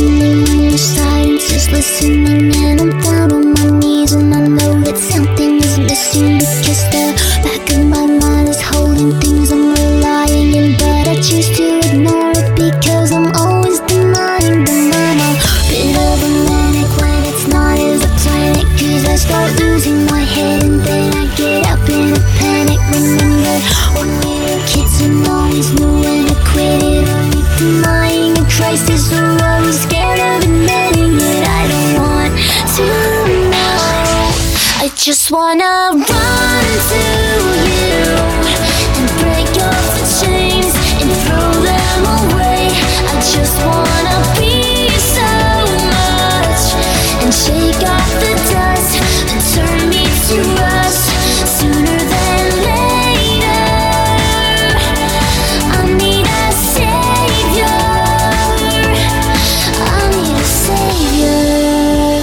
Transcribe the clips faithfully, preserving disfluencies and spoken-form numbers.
listening when your silence is listening. And I'm down on my knees and I know that something is missing, because the back of my mind is holding things I'm relying in, but I choose to ignore it because I'm always denying them. I'm a bit of a manic when it's not as I plan it, cause I start losing my head and then I get up in a panic. Remember when we were kids and always knew when to quit it, only denying a crisis, or always scared of admitting it. I don't want to know, I just wanna run to you and break off the chains and throw them away. I just wanna be so much and shake off the dust and turn me to rust sooner than later. I need a savior, I need a savior.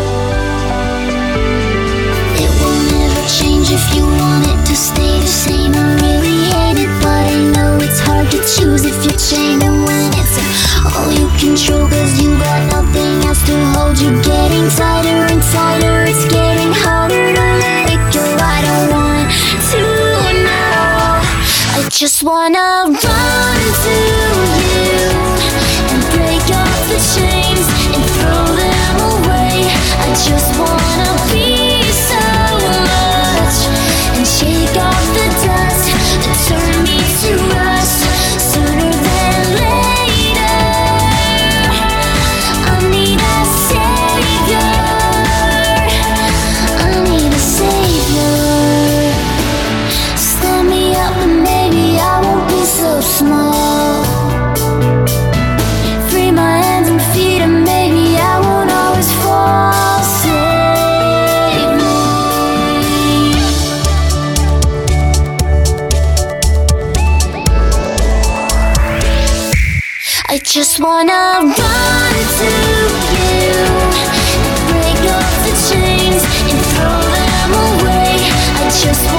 It will never change if you want it to stay the same. I really hate it, but I know it's hard to choose if you're chained. And when it's all you control, cause you got nothing else to hold you, getting tighter and tighter, it's getting harder to let it go. I don't want to know, I just wanna run to you and break off the chains and throw them away. I just wanna be so much and shake off the dust and turn me to rust sooner than later. I need a savior, I need a savior. Stand me up and maybe I won't be so small. Free my hands and feet and maybe I won't always fall. Save me. I just wanna run to you and break off the chains and throw them away. I just